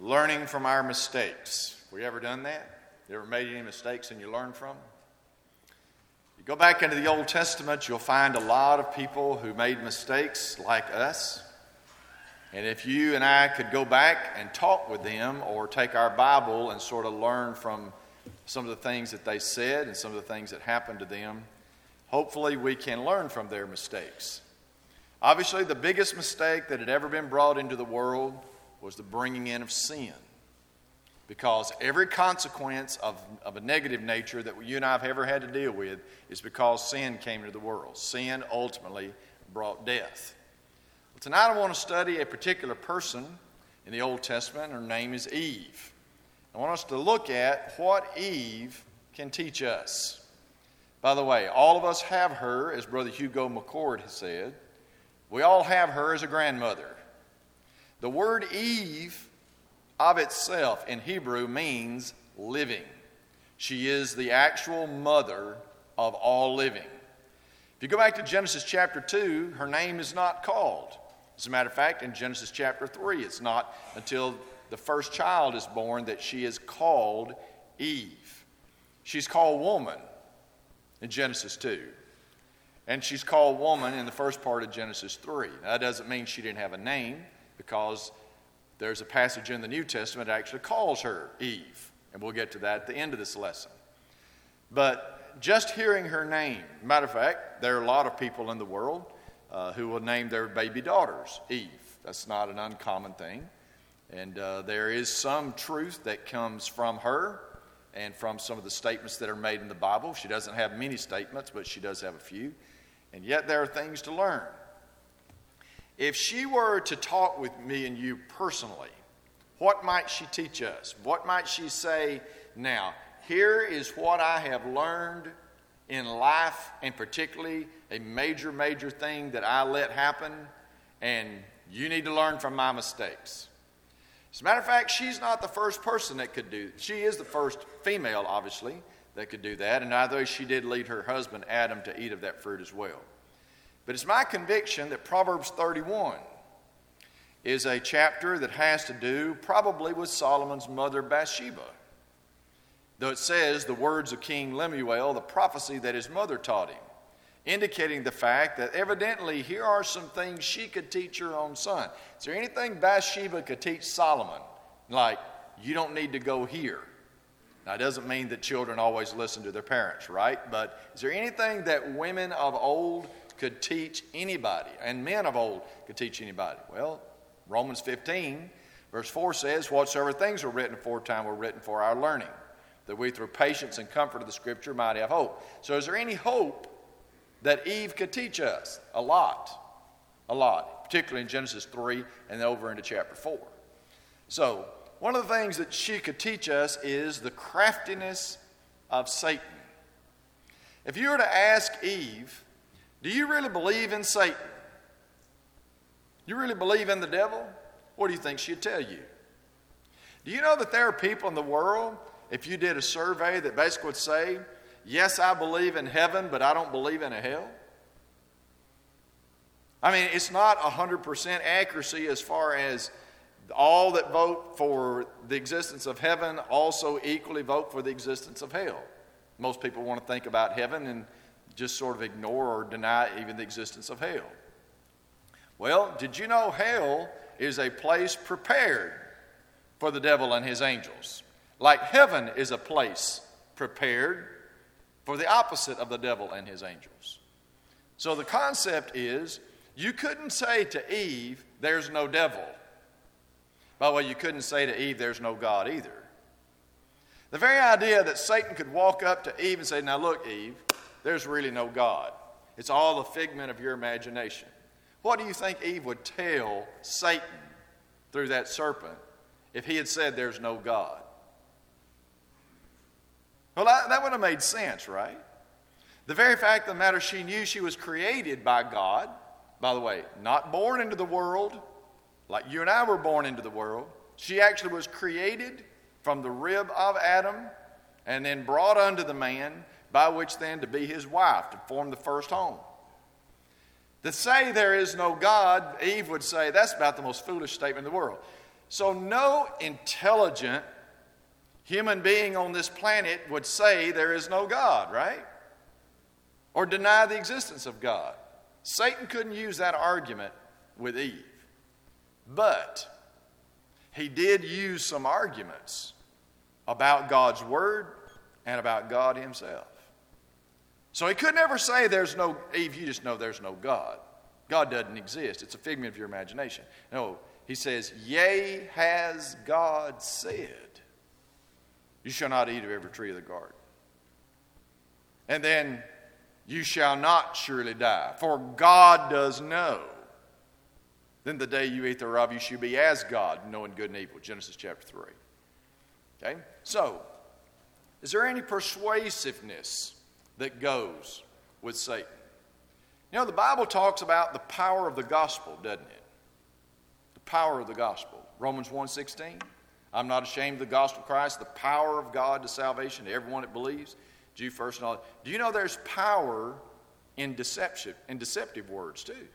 learning from our mistakes. Have we ever done that? You ever made any mistakes and you learned from them? You go back into the Old Testament, you'll find a lot of people who made mistakes like us. And if you and I could go back and talk with them or take our Bible and sort of learn from some of the things that they said and some of the things that happened to them, hopefully we can learn from their mistakes. Obviously, the biggest mistake that had ever been brought into the world was the bringing in of sin. Because every consequence of a negative nature that you and I have ever had to deal with is because sin came into the world. Sin ultimately brought death. Well, tonight I want to study a particular person in the Old Testament. Her name is Eve. I want us to look at what Eve can teach us. By the way, all of us have her, as Brother Hugo McCord has said. We all have her as a grandmother. The word Eve of itself in Hebrew means living. She is the actual mother of all living. If you go back to Genesis chapter 2, her name is not called. As a matter of fact, in Genesis chapter 3, it's not until the first child is born that she is called Eve. She's called woman in Genesis 2. And she's called woman in the first part of Genesis 3. Now, that doesn't mean she didn't have a name, because there's a passage in the New Testament that actually calls her Eve. And we'll get to that at the end of this lesson. But just hearing her name, matter of fact, there are a lot of people in the world who will name their baby daughters Eve. That's not an uncommon thing. And there is some truth that comes from her and from some of the statements that are made in the Bible. She doesn't have many statements, but she does have a few. And yet there are things to learn. If she were to talk with me and you personally, what might she teach us? What might she say now? Here is what I have learned in life, and particularly a major, major thing that I let happen, and you need to learn from my mistakes. As a matter of fact, she's not the first person that could do. She is the first female, obviously, that could do that, and although she did lead her husband Adam to eat of that fruit as well. But it's my conviction that Proverbs 31 is a chapter that has to do probably with Solomon's mother Bathsheba. Though it says the words of King Lemuel, the prophecy that his mother taught him, indicating the fact that evidently here are some things she could teach her own son. Is there anything Bathsheba could teach Solomon? Like, you don't need to go here. Now, it doesn't mean that children always listen to their parents, right? But is there anything that women of old could teach anybody, and men of old could teach anybody? Well, Romans 15, verse 4 says, whatsoever things were written aforetime were written for our learning, that we through patience and comfort of the Scripture might have hope. So is there any hope that Eve could teach us? A lot, particularly in Genesis 3 and then over into chapter 4. So one of the things that she could teach us is the craftiness of Satan. If you were to ask Eve, do you really believe in Satan? You really believe in the devil? What do you think she'd tell you? Do you know that there are people in the world, if you did a survey, that basically would say, yes, I believe in heaven, but I don't believe in a hell? I mean, it's not 100% accuracy as far as all that vote for the existence of heaven also equally vote for the existence of hell. Most people want to think about heaven and just sort of ignore or deny even the existence of hell. Well, did you know hell is a place prepared for the devil and his angels? Like heaven is a place prepared for the opposite of the devil and his angels. So the concept is, you couldn't say to Eve, there's no devil. By the way, you couldn't say to Eve, there's no God either. The very idea that Satan could walk up to Eve and say, now look, Eve, there's really no God. It's all a figment of your imagination. What do you think Eve would tell Satan through that serpent if he had said there's no God? Well, that would have made sense, right? The very fact of the matter, she knew she was created by God. By the way, not born into the world like you and I were born into the world. She actually was created from the rib of Adam and then brought unto the man, by which then to be his wife, to form the first home. To say there is no God, Eve would say, that's about the most foolish statement in the world. So no intelligent human being on this planet would say there is no God, right? Or deny the existence of God. Satan couldn't use that argument with Eve. But he did use some arguments about God's word and about God himself. So he could never say there's no, Eve, you just know there's no God. God doesn't exist. It's a figment of your imagination. No, he says, yea, has God said, you shall not eat of every tree of the garden. And then, you shall not surely die, for God does know. Then the day you eat thereof, you shall be as God, knowing good and evil. Genesis chapter 3. Okay? So, is there any persuasiveness that goes with Satan? You know, the Bible talks about the power of the gospel, doesn't it? The power of the gospel. Romans 1:16. I'm not ashamed of the gospel of Christ, the power of God to salvation to everyone that believes, Jew first and all. Do you know there's power in deceptive words too?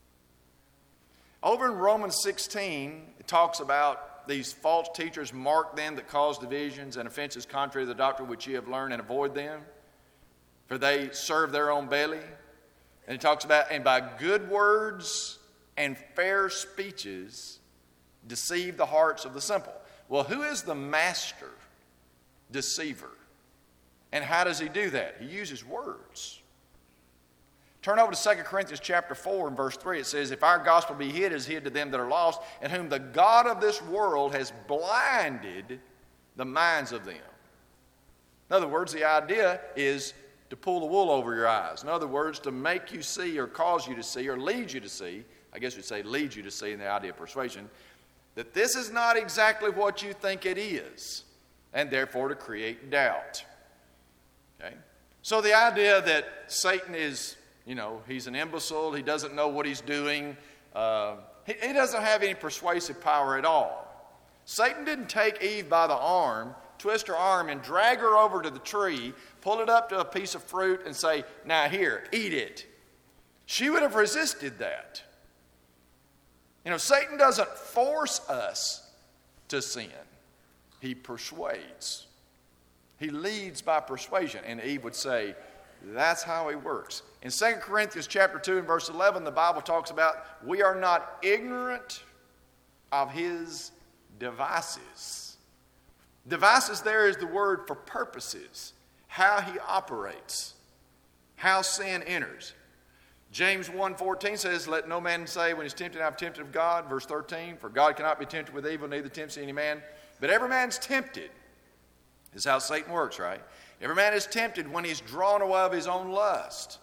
Over in Romans 16, it talks about these false teachers, mark them that cause divisions and offenses contrary to the doctrine which ye have learned, and avoid them, for they serve their own belly. And it talks about, and by good words and fair speeches deceive the hearts of the simple. Well, who is the master deceiver? And how does he do that? He uses words. Turn over to 2 Corinthians chapter 4 and verse 3. It says, if our gospel be hid, it is hid to them that are lost, and whom the God of this world has blinded the minds of them. In other words, the idea is to pull the wool over your eyes. In other words, to make you see or cause you to see or lead you to see, I guess we'd say lead you to see in the idea of persuasion, that this is not exactly what you think it is, and therefore to create doubt. Okay? So the idea that Satan is, he's an imbecile, he doesn't know what he's doing, he doesn't have any persuasive power at all. Satan didn't take Eve by the arm, twist her arm, and drag her over to the tree, pull it up to a piece of fruit, and say, now here, eat it. She would have resisted that. Satan doesn't force us to sin. He persuades. He leads by persuasion. And Eve would say, that's how he works. In 2 Corinthians chapter 2 and verse 11, the Bible talks about, we are not ignorant of his devices. Devices there is the word for purposes, how he operates, how sin enters. James 1:14 says, let no man say when he's tempted, I'm tempted of God. Verse 13, for God cannot be tempted with evil, neither tempts any man. But every man's tempted. This is how Satan works, right? Every man is tempted when he's drawn away of his own lust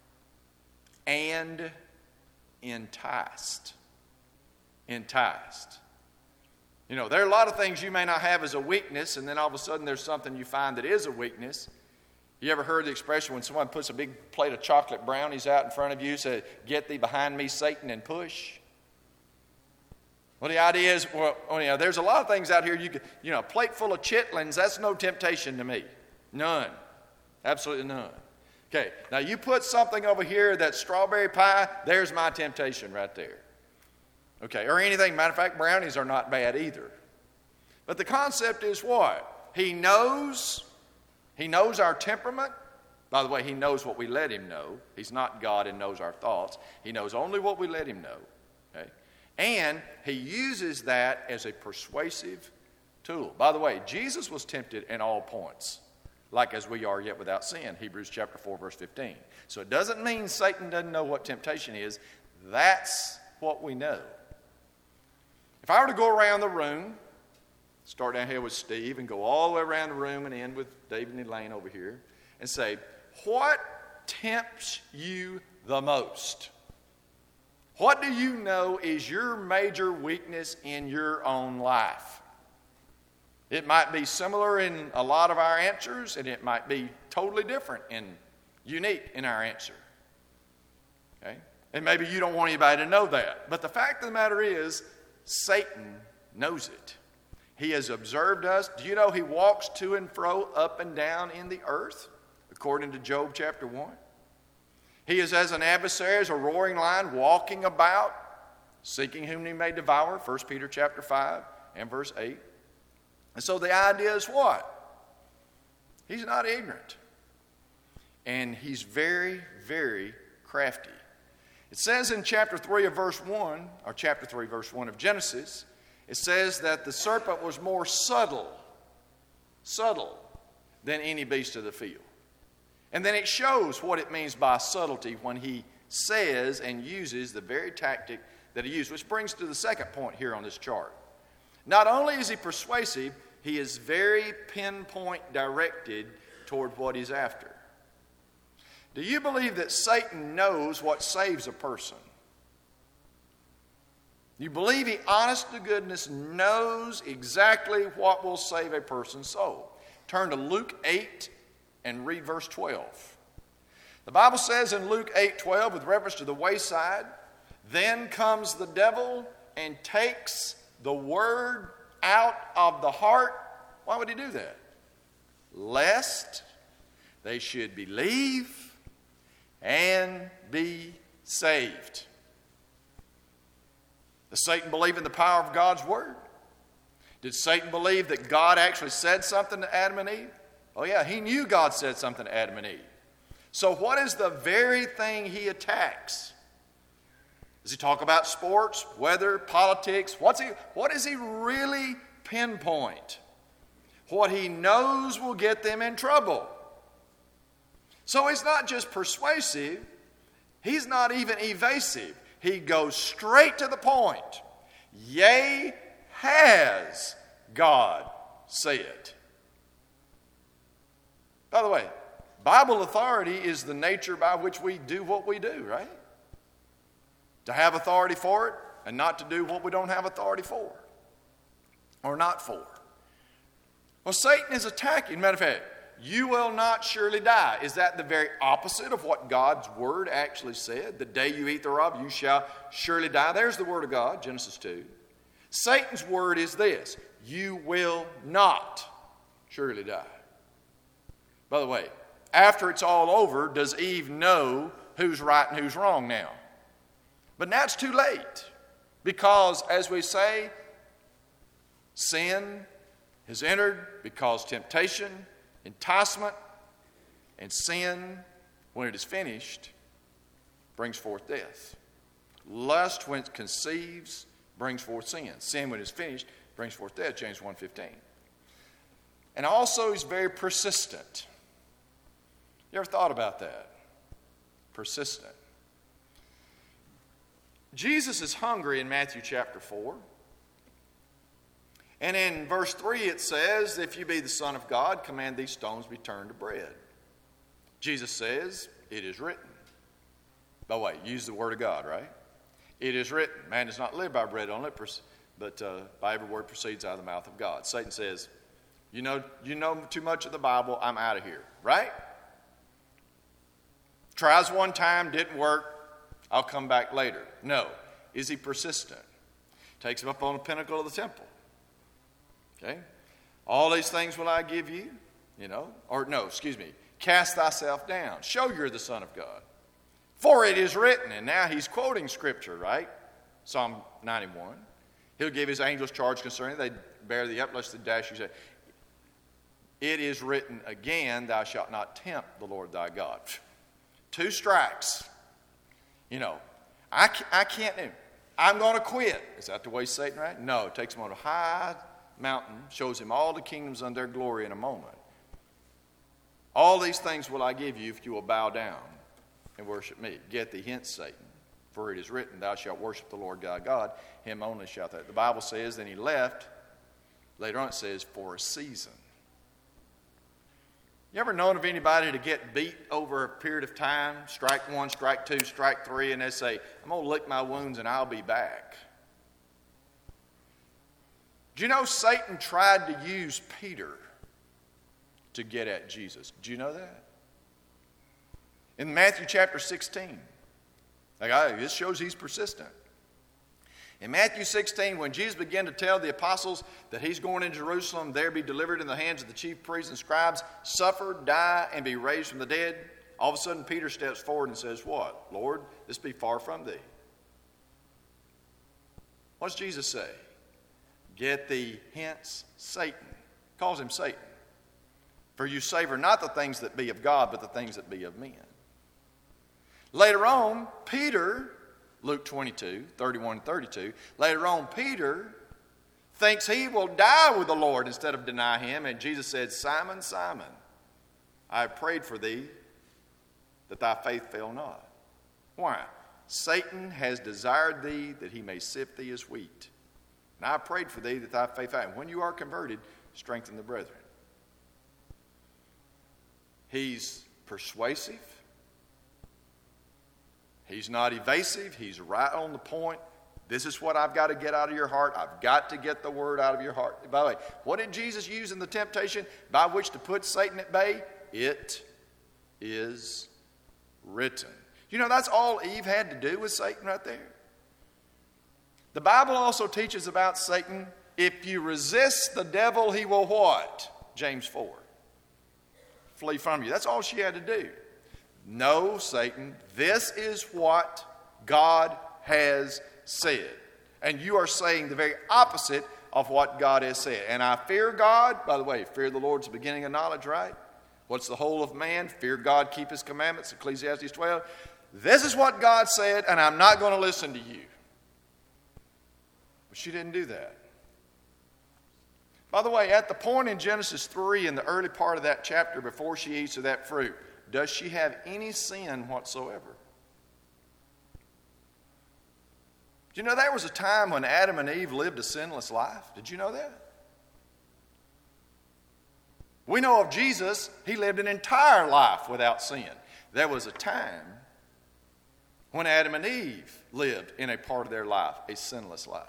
and enticed. Enticed. There are a lot of things you may not have as a weakness, and then all of a sudden there's something you find that is a weakness. You ever heard the expression when someone puts a big plate of chocolate brownies out in front of you, say, get thee behind me, Satan, and push? Well, the idea is, there's a lot of things out here you could, a plate full of chitlins, that's no temptation to me. None. Absolutely none. Okay, now you put something over here that's strawberry pie, there's my temptation right there. Okay, or anything. Matter of fact, brownies are not bad either. But the concept is what? He knows our temperament. By the way, he knows what we let him know. He's not God and knows our thoughts. He knows only what we let him know. Okay? And he uses that as a persuasive tool. By the way, Jesus was tempted in all points, like as we are yet without sin. Hebrews chapter 4, verse 15. So it doesn't mean Satan doesn't know what temptation is. That's what we know. If I were to go around the room, start down here with Steve and go all the way around the room and end with David and Elaine over here and say, what tempts you the most? What do you know is your major weakness in your own life? It might be similar in a lot of our answers, and it might be totally different and unique in our answer. Okay? And maybe you don't want anybody to know that. But the fact of the matter is, Satan knows it. He has observed us. Do you know he walks to and fro, up and down in the earth, according to Job chapter 1? He is as an adversary, as a roaring lion, walking about, seeking whom he may devour, 1 Peter chapter 5. and verse 8. And so the idea is what? He's not ignorant. And he's very, very crafty. It says in chapter 3 of verse 1, or chapter 3, verse 1 of Genesis, it says that the serpent was more subtle than any beast of the field. And then it shows what it means by subtlety when he says and uses the very tactic that he used, which brings to the second point here on this chart. Not only is he persuasive, he is very pinpoint directed toward what he's after. Do you believe that Satan knows what saves a person? You believe he, honest to goodness, knows exactly what will save a person's soul? Turn to Luke 8 and read verse 12. The Bible says in Luke 8:12, with reference to the wayside, then comes the devil and takes the word out of the heart. Why would he do that? Lest they should believe and be saved. Does Satan believe in the power of God's word? Did Satan believe that God actually said something to Adam and Eve? Oh yeah, he knew God said something to Adam and Eve. So what is the very thing he attacks? Does he talk about sports, weather, politics? What does he really pinpoint? What he knows will get them in trouble. So he's not just persuasive, he's not even evasive. He goes straight to the point. Yea, has God said. By the way, Bible authority is the nature by which we do what we do, right? To have authority for it and not to do what we don't have authority for or not for. Well, Satan is attacking. Matter of fact, you will not surely die. Is that the very opposite of what God's word actually said? The day you eat thereof, you shall surely die. There's the word of God, Genesis 2. Satan's word is this: you will not surely die. By the way, after it's all over, does Eve know who's right and who's wrong now? But now it's too late. Because, as we say, sin has entered because temptation, enticement, and sin, when it is finished, brings forth death. Lust, when it conceives, brings forth sin. Sin, when it is finished, brings forth death, James 1:15. And also, he's very persistent. You ever thought about that? Persistent. Jesus is hungry in Matthew chapter 4. And in verse 3 it says, if you be the Son of God, command these stones be turned to bread. Jesus says, it is written. By the way, use the word of God, right? It is written. Man does not live by bread only, but by every word proceeds out of the mouth of God. Satan says, you know too much of the Bible, I'm out of here, right? Tries one time, didn't work, I'll come back later. No. Is he persistent? Takes him up on the pinnacle of the temple. Okay? All these things will I give you, cast thyself down. Show you're the Son of God. For it is written, and now he's quoting Scripture, right? Psalm 91. He'll give his angels charge concerning, they bear thee up, lest they dash you. It is written again, thou shalt not tempt the Lord thy God. 2 strikes. I can't, I'm going to quit. Is that the way Satan, right? No, it takes him on a high mountain, shows him all the kingdoms and their glory in a moment. All these things will I give you if you will bow down and worship me. Get thee hence, Satan, for it is written, thou shalt worship the Lord thy God, him only shalt thou. The Bible says, then he left. Later on it says, for a season. You ever known of anybody to get beat over a period of time? Strike 1, strike 2, strike 3, and they say, I'm going to lick my wounds and I'll be back. Do you know Satan tried to use Peter to get at Jesus? Do you know that? In Matthew chapter 16. This shows he's persistent. In Matthew 16, when Jesus began to tell the apostles that he's going into Jerusalem, there be delivered in the hands of the chief priests and scribes, suffer, die, and be raised from the dead, all of a sudden Peter steps forward and says, what? Lord, this be far from thee. What does Jesus say? Get the hints? Satan. Calls him Satan. For you savor not the things that be of God, but the things that be of men. Later on, Peter, Luke 22, 31 and 32, later on, Peter thinks he will die with the Lord instead of deny him. And Jesus said, Simon, Simon, I have prayed for thee that thy faith fail not. Why? Satan has desired thee that he may sift thee as wheat. And I prayed for thee that thy faith fail. And when you are converted, strengthen the brethren. He's persuasive. He's not evasive. He's right on the point. This is what I've got to get out of your heart. I've got to get the word out of your heart. By the way, what did Jesus use in the temptation by which to put Satan at bay? It is written. You know, that's all Eve had to do with Satan right there. The Bible also teaches about Satan. If you resist the devil, he will what? James 4. Flee from you. That's all she had to do. No, Satan, this is what God has said. And you are saying the very opposite of what God has said. And I fear God. By the way, fear of the Lord is the beginning of knowledge, right? What's the whole of man? Fear God, keep his commandments, Ecclesiastes 12. This is what God said, and I'm not going to listen to you. But she didn't do that. By the way, at the point in Genesis 3, in the early part of that chapter, before she eats of that fruit, does she have any sin whatsoever? Do you know there was a time when Adam and Eve lived a sinless life? Did you know that? We know of Jesus, he lived an entire life without sin. There was a time when Adam and Eve lived in a part of their life, a sinless life.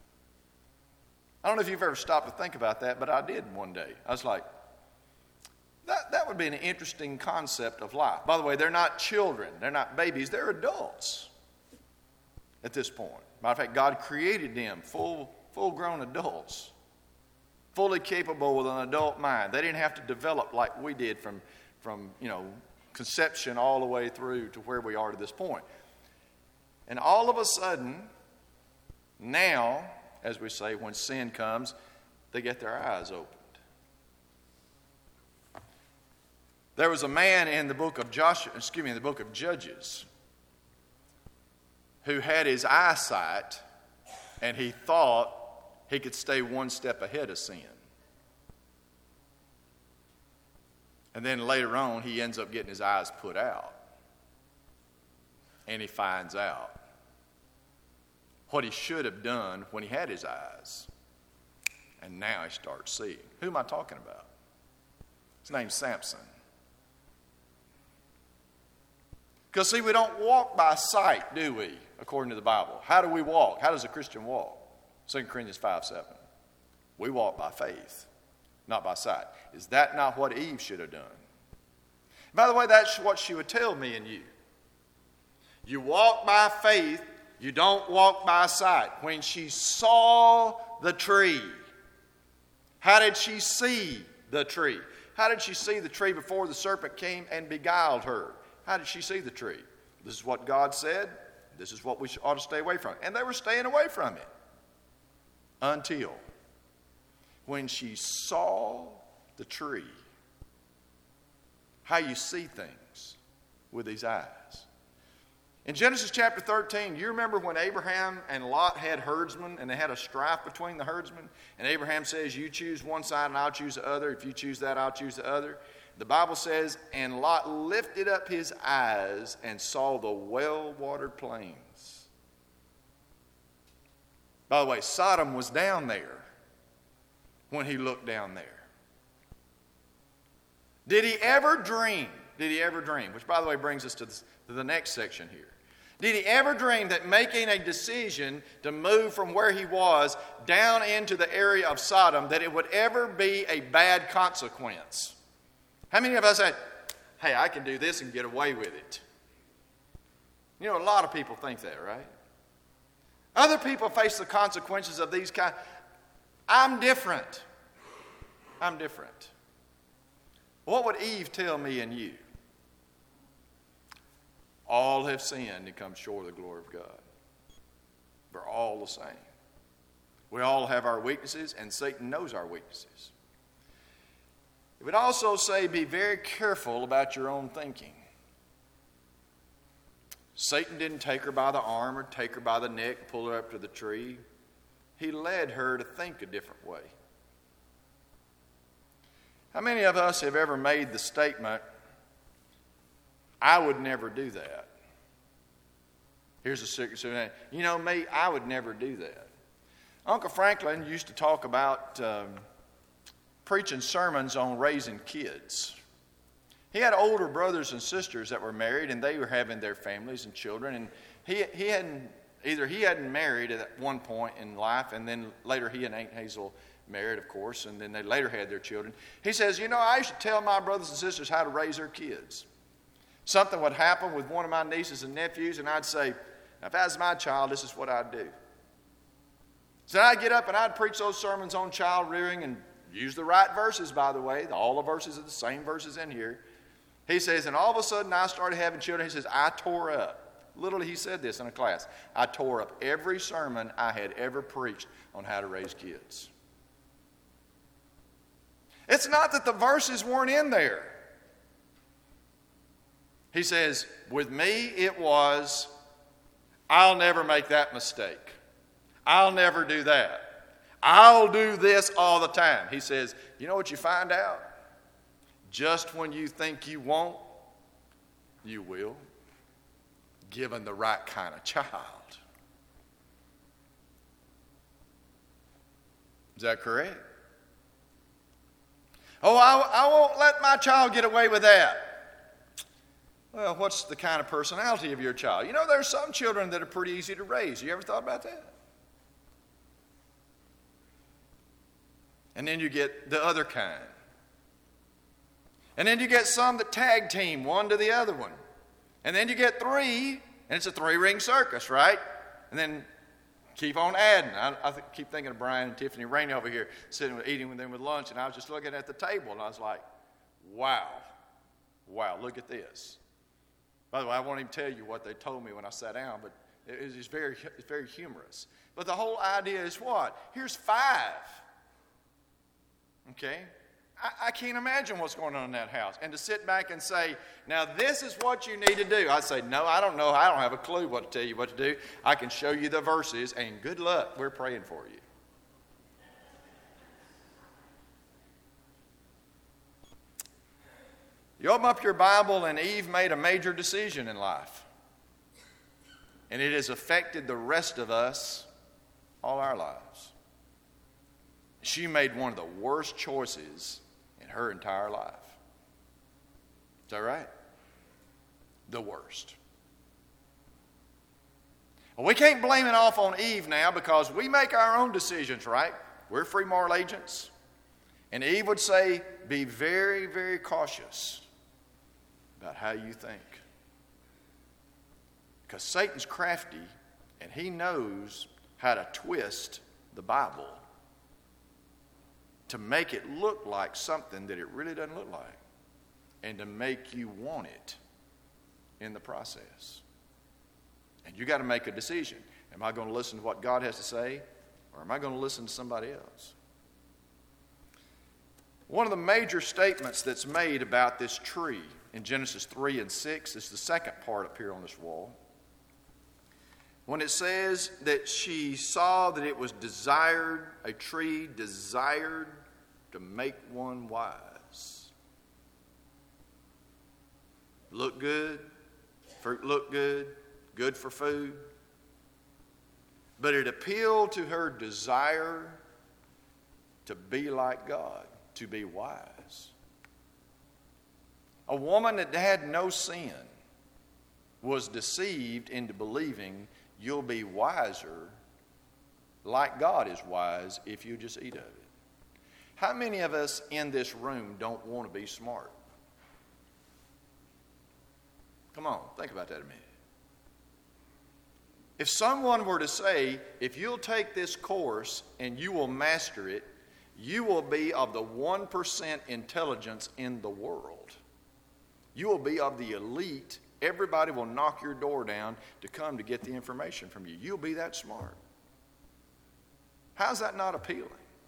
I don't know if you've ever stopped to think about that, but I did one day. I was like, that would be an interesting concept of life. By the way, they're not children. They're not babies. They're adults at this point. Matter of fact, God created them full-grown adults, fully capable with an adult mind. They didn't have to develop like we did from conception all the way through to where we are to this point. And all of a sudden, now, as we say, when sin comes, they get their eyes opened. There was a man in the book of the book of Judges, who had his eyesight, and he thought he could stay one step ahead of sin. And then later on, he ends up getting his eyes put out. And he finds out what he should have done when he had his eyes. And now he starts seeing. Who am I talking about? His name's Samson. Because, see, we don't walk by sight, do we, according to the Bible? How do we walk? How does a Christian walk? 2 Corinthians 5:7. We walk by faith, not by sight. Is that not what Eve should have done? By the way, that's what she would tell me and you. You walk by faith, you don't walk by sight. When she saw the tree, how did she see the tree? How did she see the tree before the serpent came and beguiled her? How did she see the tree? This is what God said. This is what we ought to stay away from. And they were staying away from it. Until when she saw the tree. How you see things with these eyes. In Genesis chapter 13, you remember when Abraham and Lot had herdsmen and they had a strife between the herdsmen? And Abraham says, you choose one side and I'll choose the other. If you choose that, I'll choose the other. The Bible says, and Lot lifted up his eyes and saw the well-watered plains. By the way, Sodom was down there when he looked down there. Did he ever dream? Which, by the way, brings us to the next section here. Did he ever dream that making a decision to move from where he was down into the area of Sodom, that it would ever be a bad consequence? How many of us said, hey, I can do this and get away with it? You know, a lot of people think that, right? Other people face the consequences of these kind. I'm different. What would Eve tell me and you? All have sinned and come short of the glory of God. We're all the same. We all have our weaknesses, and Satan knows our weaknesses. It would also say, be very careful about your own thinking. Satan didn't take her by the arm or take her by the neck, pull her up to the tree. He led her to think a different way. How many of us have ever made the statement, I would never do that? Here's a secret. You know me, I would never do that. Uncle Franklin used to talk about preaching sermons on raising kids. He had older brothers and sisters that were married, and they were having their families and children. And he hadn't married at one point in life, and then later he and Aunt Hazel married, of course, and then they later had their children. He says, I used to tell my brothers and sisters how to raise their kids. Something would happen with one of my nieces and nephews, and I'd say, now, if that was my child, this is what I'd do. So I'd get up and I'd preach those sermons on child rearing and use the right verses, by the way. All the verses are the same verses in here. He says, and all of a sudden I started having children. He says, I tore up. Literally, he said this in a class. I tore up every sermon I had ever preached on how to raise kids. It's not that the verses weren't in there. He says, with me it was, I'll never make that mistake. I'll never do that. I'll do this all the time. He says, you know what you find out? Just when you think you won't, you will, given the right kind of child. Is that correct? Oh, I won't let my child get away with that. Well, what's the kind of personality of your child? There's some children that are pretty easy to raise. You ever thought about that? And then you get the other kind. And then you get some that tag team one to the other one. And then you get three, and it's a three-ring circus, right? And then keep on adding. I keep thinking of Brian and Tiffany Rainey over here eating with them with lunch, and I was just looking at the table, and I was like, wow, look at this. By the way, I won't even tell you what they told me when I sat down, but it's very humorous. But the whole idea is what? Here's 5. Okay? I can't imagine what's going on in that house. And to sit back and say, now this is what you need to do. I say, no, I don't know. I don't have a clue what to tell you what to do. I can show you the verses, and good luck. We're praying for you. You open up your Bible, and Eve made a major decision in life. And it has affected the rest of us all our lives. She made one of the worst choices in her entire life. Is that right? The worst. Well, we can't blame it off on Eve now because we make our own decisions, right? We're free moral agents. And Eve would say, be very, very cautious about how you think. Because Satan's crafty, and he knows how to twist the Bible to make it look like something that it really doesn't look like, and to make you want it in the process. And you got to make a decision. Am I going to listen to what God has to say, or am I going to listen to somebody else? One of the major statements that's made about this tree in Genesis 3 and 6 is the second part up here on this wall. When it says that she saw that it was desired, a tree desired to make one wise. Look good, fruit looked good, good for food. But it appealed to her desire to be like God, to be wise. A woman that had no sin was deceived into believing you'll be wiser like God is wise if you just eat of it. How many of us in this room don't want to be smart? Come on, think about that a minute. If someone were to say, if you'll take this course and you will master it, you will be of the 1% intelligence in the world. You will be of the elite. Everybody will knock your door down to come to get the information from you. You'll be that smart. How's that not appealing?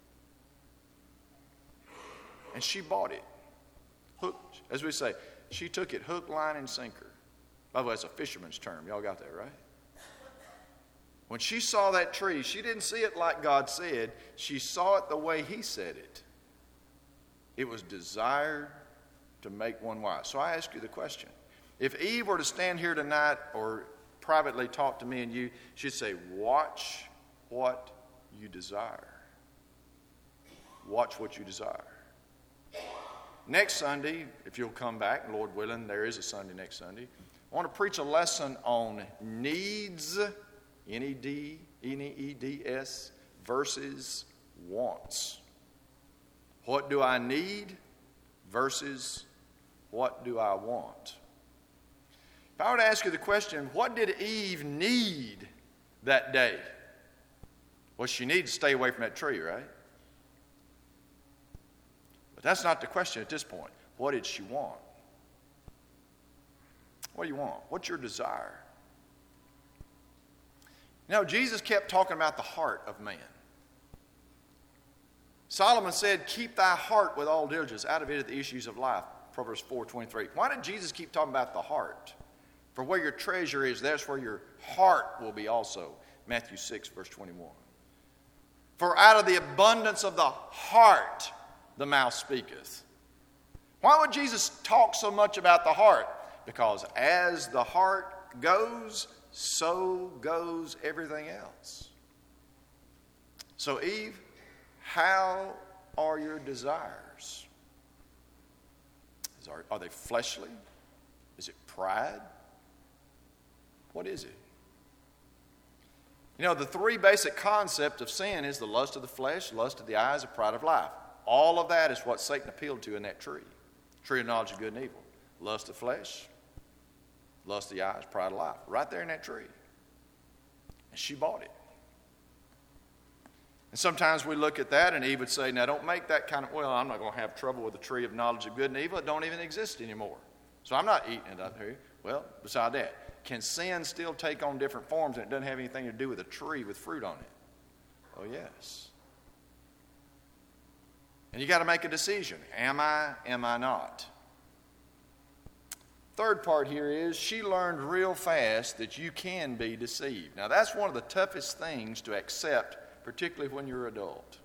And she bought it. Hook, as we say, she took it hook, line, and sinker. By the way, it's a fisherman's term. Y'all got that, right? When she saw that tree, she didn't see it like God said. She saw it the way he said it. It was desired to make one wise. So I ask you the question. If Eve were to stand here tonight or privately talk to me and you, she'd say, watch what you desire. Watch what you desire. Next Sunday, if you'll come back, Lord willing, there is a Sunday next Sunday, I want to preach a lesson on needs, N-E-D-S, versus wants. What do I need versus what do I want? If I were to ask you the question, what did Eve need that day? Well, she needed to stay away from that tree, right? But that's not the question at this point. What did she want? What do you want? What's your desire? You know, Jesus kept talking about the heart of man. Solomon said, keep thy heart with all diligence. Out of it are the issues of life. Proverbs 4:23. Why did Jesus keep talking about the heart? For where your treasure is, that's where your heart will be also. Matthew 6, verse 21. For out of the abundance of the heart, the mouth speaketh. Why would Jesus talk so much about the heart? Because as the heart goes, so goes everything else. So Eve, how are your desires? Are they fleshly? Is it pride? What is it? You know, the three basic concepts of sin is the lust of the flesh, lust of the eyes, and pride of life. All of that is what Satan appealed to in that tree. Tree of knowledge of good and evil. Lust of flesh, lust of the eyes, pride of life. Right there in that tree. And she bought it. And sometimes we look at that and Eve would say, now don't make that kind of, well, I'm not going to have trouble with the tree of knowledge of good and evil. It don't even exist anymore. So I'm not eating it up here. Well, beside that, can sin still take on different forms and it doesn't have anything to do with a tree with fruit on it? Oh, yes. And you got to make a decision. Am I not? Third part here is she learned real fast that you can be deceived. Now, that's one of the toughest things to accept, particularly when you're an adult.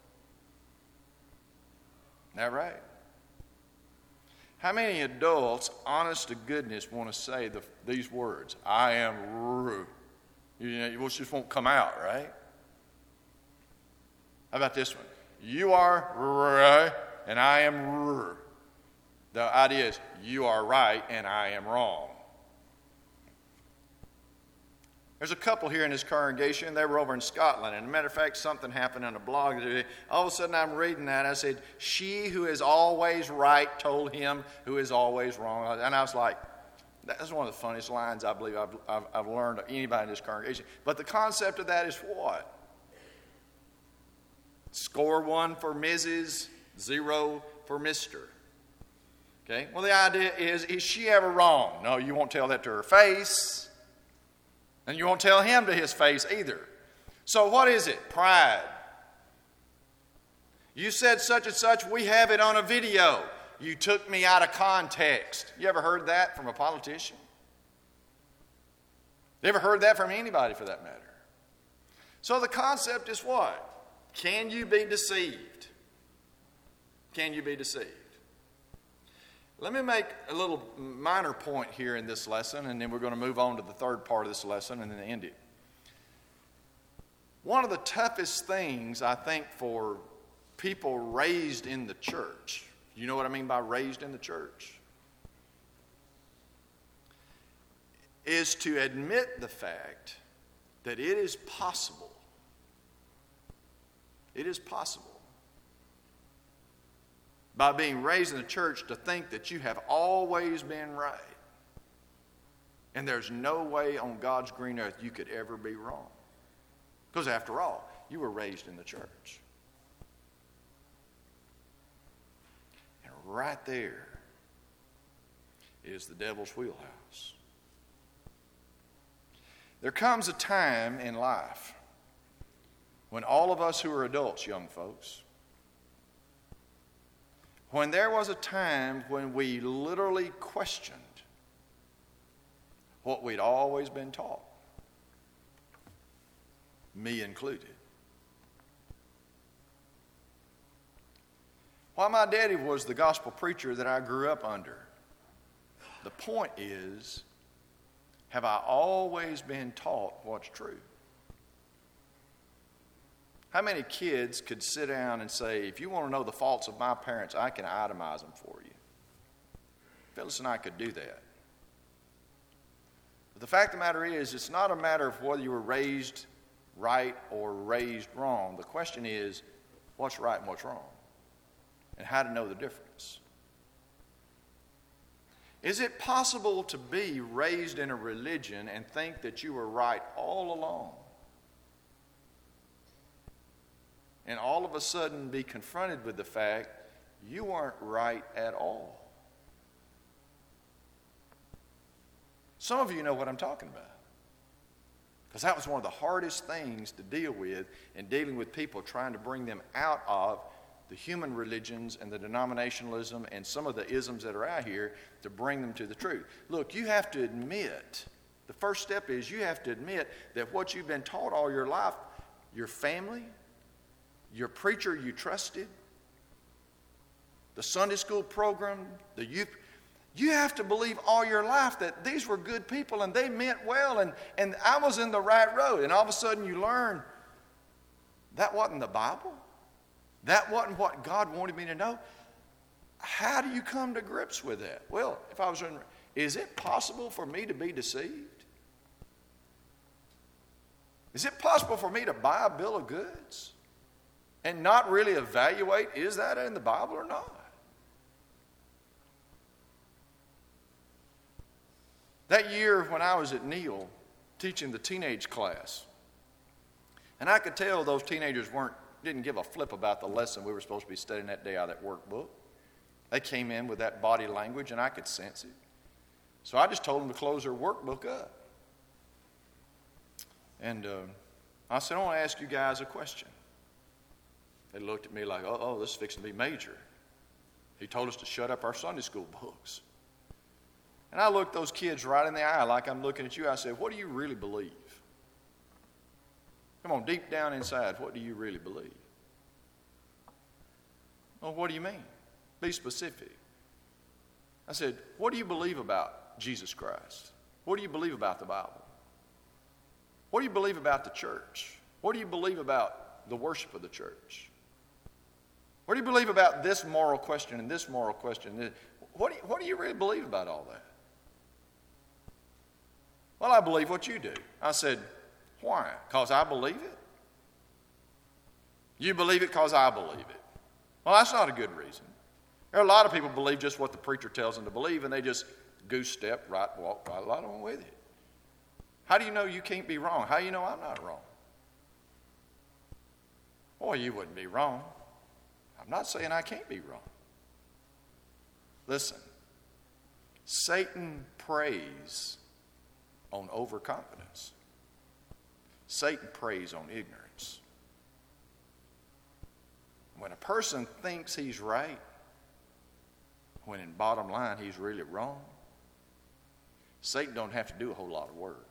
Isn't that right? How many adults, honest to goodness, want to say these words? I am rude. You know, it just won't come out, right? How about this one? You are right, and I am rude. The idea is, you are right, and I am wrong. There's a couple here in this congregation. They were over in Scotland. And as a matter of fact, something happened on a blog today. All of a sudden, I'm reading that. I said, she who is always right told him who is always wrong. And I was like, that's one of the funniest lines I believe I've learned of anybody in this congregation. But the concept of that is what? Score 1 for Mrs., 0 for Mr. Okay? Well, the idea is she ever wrong? No, you won't tell that to her face. And you won't tell him to his face either. So what is it? Pride. You said such and such, we have it on a video. You took me out of context. You ever heard that from a politician? You ever heard that from anybody for that matter? So the concept is what? Can you be deceived? Can you be deceived? Let me make a little minor point here in this lesson, and then we're going to move on to the third part of this lesson and then end it. One of the toughest things, I think, for people raised in the church, you know what I mean by raised in the church, is to admit the fact that it is possible. It is possible. By being raised in the church to think that you have always been right. And there's no way on God's green earth you could ever be wrong. Because after all, you were raised in the church. And right there is the devil's wheelhouse. There comes a time in life when all of us who are adults, young folks, when there was a time when we literally questioned what we'd always been taught, me included. While my daddy was the gospel preacher that I grew up under, the point is, have I always been taught what's true? How many kids could sit down and say, if you want to know the faults of my parents, I can itemize them for you? Phyllis and I could do that. But the fact of the matter is, it's not a matter of whether you were raised right or raised wrong. The question is, what's right and what's wrong? And how to know the difference. Is it possible to be raised in a religion and think that you were right all along? And all of a sudden be confronted with the fact you weren't right at all. Some of you know what I'm talking about. Because that was one of the hardest things to deal with in dealing with people, trying to bring them out of the human religions and the denominationalism and some of the isms that are out here to bring them to the truth. Look, you have to admit, the first step is you have to admit that what you've been taught all your life, your family, your preacher you trusted, the Sunday school program, the youth, you have to believe all your life that these were good people and they meant well and I was in the right road. And all of a sudden you learn that wasn't the Bible. That wasn't what God wanted me to know. How do you come to grips with that? Well, is it possible for me to be deceived? Is it possible for me to buy a bill of goods and not really evaluate, is that in the Bible or not? That year when I was at Neal teaching the teenage class, and I could tell those teenagers didn't give a flip about the lesson we were supposed to be studying that day out of that workbook. They came in with that body language, and I could sense it. So I just told them to close their workbook up. And I said, I want to ask you guys a question. They looked at me like, this is fixing to be major. He told us to shut up our Sunday school books. And I looked those kids right in the eye like I'm looking at you. I said, what do you really believe? Come on, deep down inside, what do you really believe? Well, what do you mean? Be specific. I said, what do you believe about Jesus Christ? What do you believe about the Bible? What do you believe about the church? What do you believe about the worship of the church? What do you believe about this moral question and this moral question? What do you really believe about all that? Well, I believe what you do. I said, why? Because I believe it? You believe it because I believe it. Well, that's not a good reason. There are a lot of people believe just what the preacher tells them to believe, and they just walk right on with it. How do you know you can't be wrong? How do you know I'm not wrong? Boy, you wouldn't be wrong. I'm not saying I can't be wrong. Listen, Satan preys on overconfidence. Satan preys on ignorance. When a person thinks he's right, when in bottom line he's really wrong, Satan don't have to do a whole lot of work.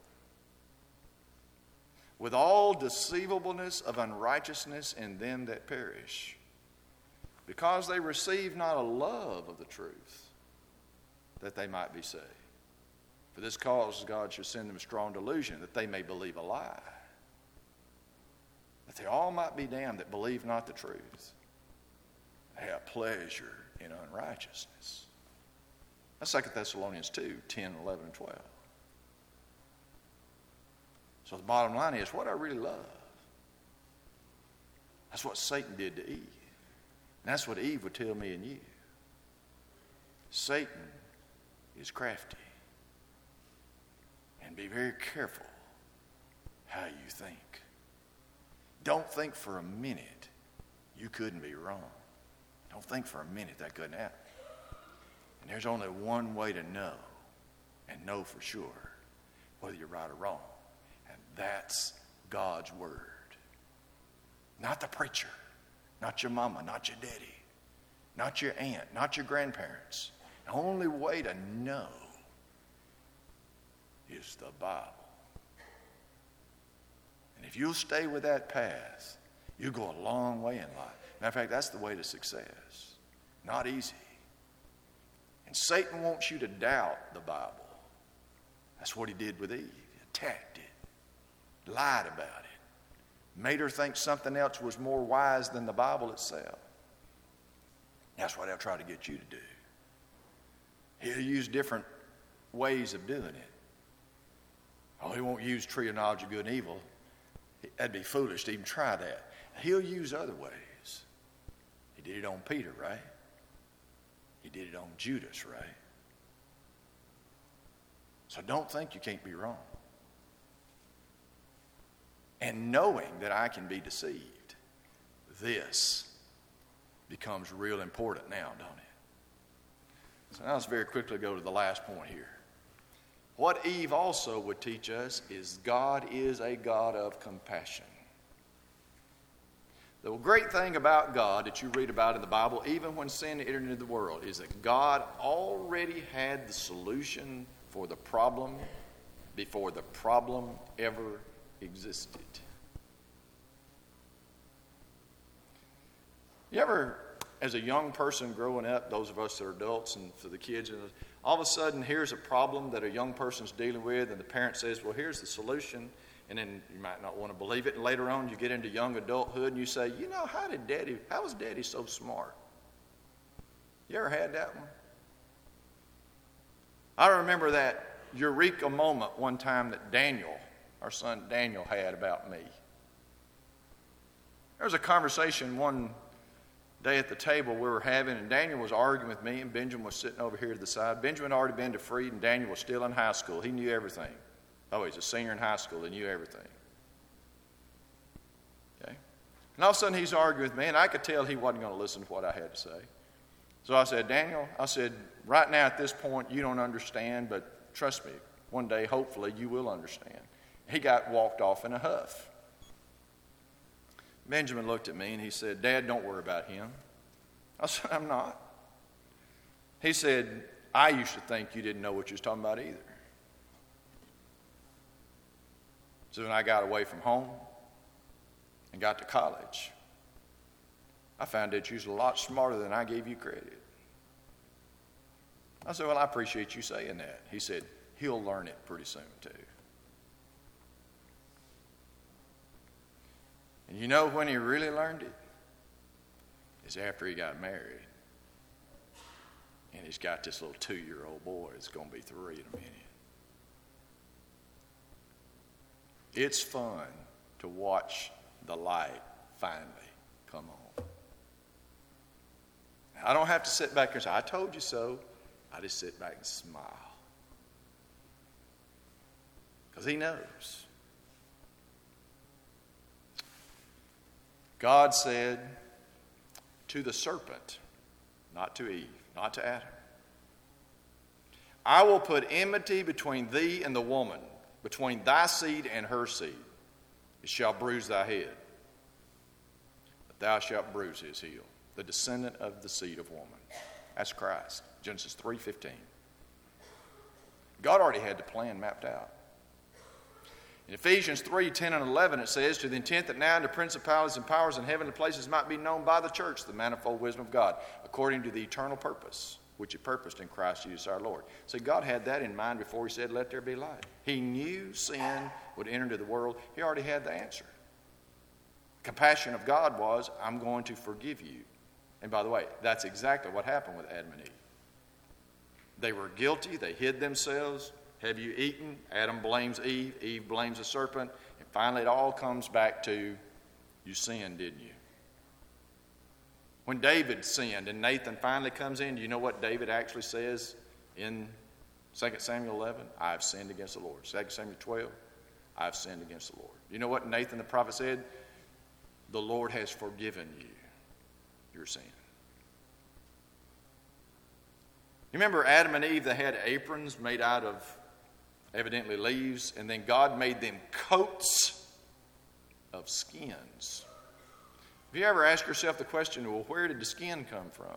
With all deceivableness of unrighteousness in them that perish, because they receive not a love of the truth, that they might be saved. For this cause God shall send them a strong delusion, that they may believe a lie, that they all might be damned that believe not the truth. They have pleasure in unrighteousness. That's 2 Thessalonians 2, 10, 11, and 12. So the bottom line is, what I really love, that's what Satan did to Eve. And that's what Eve would tell me and you. Satan is crafty. And be very careful how you think. Don't think for a minute you couldn't be wrong. Don't think for a minute that couldn't happen. And there's only one way to know, and know for sure, whether you're right or wrong. And that's God's Word. Not the preacher, not your mama, not your daddy, not your aunt, not your grandparents. The only way to know is the Bible. And if you'll stay with that path, you'll go a long way in life. Matter of fact, that's the way to success. Not easy. And Satan wants you to doubt the Bible. That's what he did with Eve. He attacked it, lied about it, made her think something else was more wise than the Bible itself. That's what he'll try to get you to do. He'll use different ways of doing it. Oh, he won't use tree of knowledge of good and evil. That'd be foolish to even try that. He'll use other ways. He did it on Peter, right? He did it on Judas, right? So don't think you can't be wrong. And knowing that I can be deceived, this becomes real important now, don't it? So now let's very quickly go to the last point here. What Eve also would teach us is God is a God of compassion. The great thing about God that you read about in the Bible, even when sin entered into the world, is that God already had the solution for the problem before the problem ever existed. You ever, as a young person growing up, those of us that are adults and for the kids, all of a sudden here's a problem that a young person's dealing with and the parent says, well, here's the solution. And then you might not want to believe it. And later on you get into young adulthood and you say, you know, how was Daddy so smart? You ever had that one? I remember that eureka moment one time that Daniel, our son Daniel, had about me. There was a conversation one day at the table we were having, and Daniel was arguing with me, and Benjamin was sitting over here to the side. Benjamin had already been to Freed, and Daniel was still in high school. He knew everything. Oh, he's a senior in high school. He knew everything. Okay? And all of a sudden he's arguing with me, and I could tell he wasn't going to listen to what I had to say. So I said, Daniel, right now at this point you don't understand, but trust me, one day hopefully you will understand. He walked off in a huff. Benjamin looked at me and he said, Dad, don't worry about him. I said, I'm not. He said, I used to think you didn't know what you was talking about either. So when I got away from home and got to college, I found that you was a lot smarter than I gave you credit. I said, well, I appreciate you saying that. He said, he'll learn it pretty soon too. And you know when he really learned it? Is after he got married. And he's got this little 2-year-old boy that's going to be 3 in a minute. It's fun to watch the light finally come on. I don't have to sit back and say, I told you so. I just sit back and smile. Because he knows. God said to the serpent, not to Eve, not to Adam, I will put enmity between thee and the woman, between thy seed and her seed. It shall bruise thy head, but thou shalt bruise his heel. The descendant of the seed of woman. That's Christ. Genesis 3:15. God already had the plan mapped out. In Ephesians 3:10 and 11 it says, to the intent that now the principalities and powers in heavenly places might be known by the church, the manifold wisdom of God, according to the eternal purpose, which he purposed in Christ Jesus our Lord. So God had that in mind before he said, let there be light. He knew sin would enter into the world. He already had the answer. Compassion of God was, I'm going to forgive you. And by the way, that's exactly what happened with Adam and Eve. They were guilty. They hid themselves. Have you eaten? Adam blames Eve. Eve blames the serpent. And finally it all comes back to, you sinned, didn't you? When David sinned and Nathan finally comes in, do you know what David actually says in 2 Samuel 11? I have sinned against the Lord. 2 Samuel 12, I have sinned against the Lord. You know what Nathan the prophet said? The Lord has forgiven you your sin. You remember Adam and Eve, they had aprons made out of evidently leaves, and then God made them coats of skins. Have you ever asked yourself the question, well, where did the skin come from?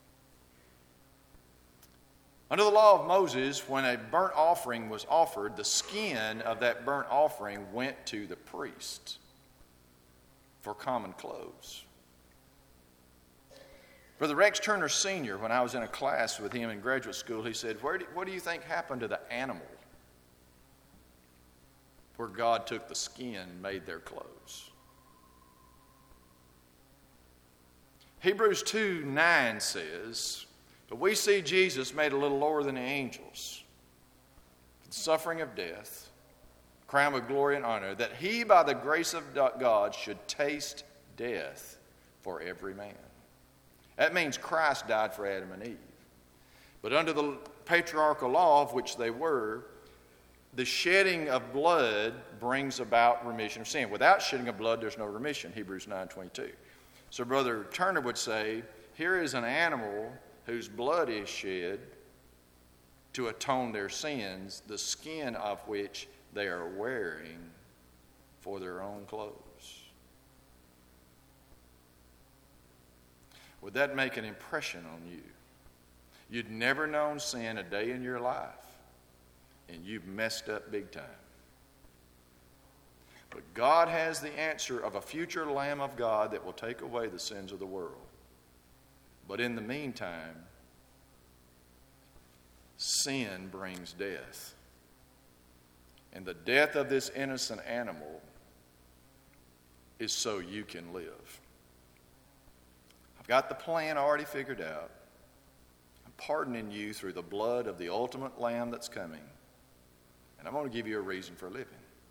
Under the law of Moses, when a burnt offering was offered, the skin of that burnt offering went to the priest for common clothes. Brother Rex Turner Sr., when I was in a class with him in graduate school, he said, what do you think happened to the animal where God took the skin and made their clothes? Hebrews 2:9 says, but we see Jesus made a little lower than the angels, the suffering of death, crowned with glory and honor, that he by the grace of God should taste death for every man. That means Christ died for Adam and Eve. But under the patriarchal law of which they were, the shedding of blood brings about remission of sin. Without shedding of blood, there's no remission, Hebrews 9:22. So Brother Turner would say, here is an animal whose blood is shed to atone their sins, the skin of which they are wearing for their own clothes. Would that make an impression on you? You'd never known sin a day in your life, and you've messed up big time. But God has the answer of a future Lamb of God that will take away the sins of the world. But in the meantime, sin brings death. And the death of this innocent animal is so you can live. I've got the plan already figured out. I'm pardoning you through the blood of the ultimate Lamb that's coming. And I'm going to give you a reason for living.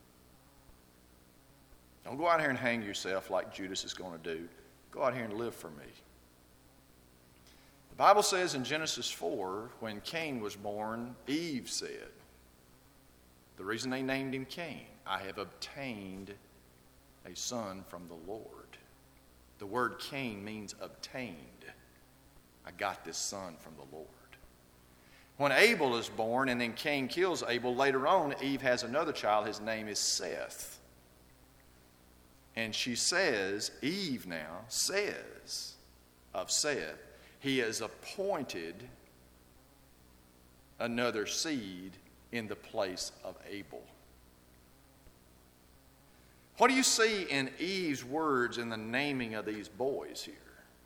Don't go out here and hang yourself like Judas is going to do. Go out here and live for me. The Bible says in Genesis 4, when Cain was born, Eve said, the reason they named him Cain, I have obtained a son from the Lord. The word Cain means obtained. I got this son from the Lord. When Abel is born and then Cain kills Abel, later on Eve has another child. His name is Seth. And she says, Eve now says of Seth, he has appointed another seed in the place of Abel. What do you see in Eve's words in the naming of these boys here?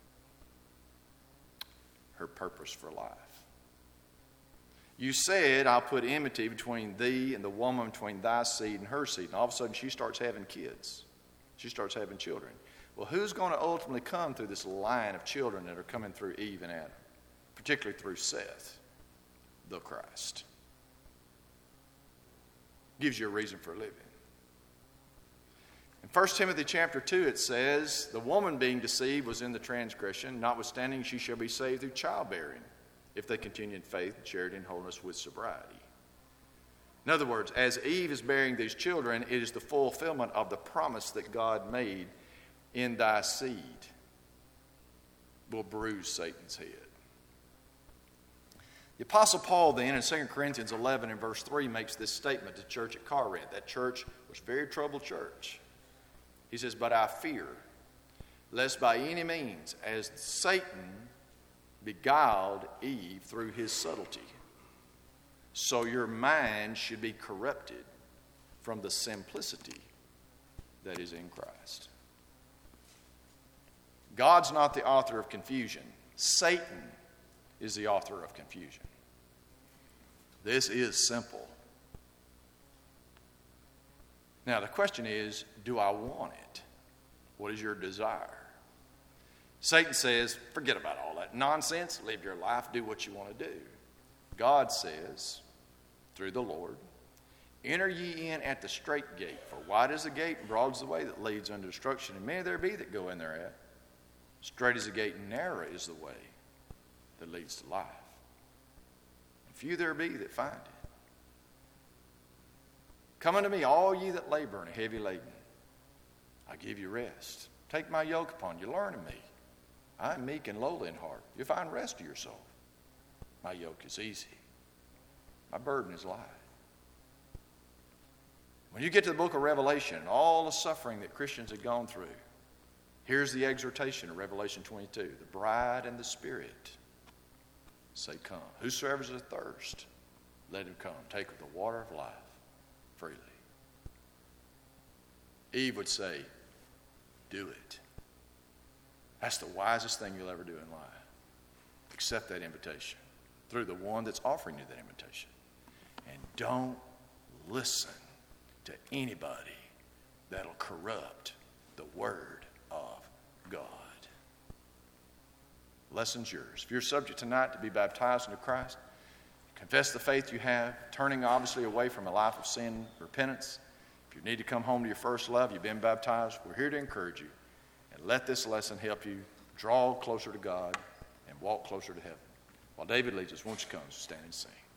Her purpose for life. You said, I'll put enmity between thee and the woman, between thy seed and her seed. And all of a sudden she starts having kids. She starts having children. Well, who's going to ultimately come through this line of children that are coming through Eve and Adam? Particularly through Seth, the Christ. Gives you a reason for living. In 1 Timothy chapter 2 it says, the woman being deceived was in the transgression, notwithstanding she shall be saved through childbearing, if they continue in faith, charity, and holiness with sobriety. In other words, as Eve is bearing these children, it is the fulfillment of the promise that God made, in thy seed will bruise Satan's head. The Apostle Paul then in 2 Corinthians 11 and verse 3 makes this statement to the church at Corinth. That church was a very troubled church. He says, but I fear, lest by any means, as Satan beguiled Eve through his subtlety, so your mind should be corrupted from the simplicity that is in Christ. God's not the author of confusion. Satan is the author of confusion. This is simple. Now the question is, do I want it? What is your desire? Satan says, forget about all that nonsense. Live your life. Do what you want to do. God says, through the Lord, enter ye in at the strait gate. For wide is the gate, and broad is the way that leads unto destruction. And many there be that go in thereat. Straight is the gate, and narrow is the way that leads to life. And few there be that find it. Come unto me, all ye that labor and are heavy laden. I give you rest. Take my yoke upon you. Learn of me. I am meek and lowly in heart. You'll find rest to your soul. My yoke is easy. My burden is light. When you get to the book of Revelation and all the suffering that Christians had gone through, Here's the exhortation of Revelation 22. The bride and the Spirit say, come. Whosoever is athirst, let him come. Take of the water of life freely. Eve would say, do it. That's the wisest thing you'll ever do in life. Accept that invitation through the one that's offering you that invitation. And don't listen to anybody that'll corrupt the Word of God. Lesson's yours. If you're subject tonight to be baptized into Christ, confess the faith you have, turning obviously away from a life of sin, repentance. If you need to come home to your first love, you've been baptized, we're here to encourage you. And let this lesson help you draw closer to God and walk closer to heaven. While David leads us, won't you come stand and sing?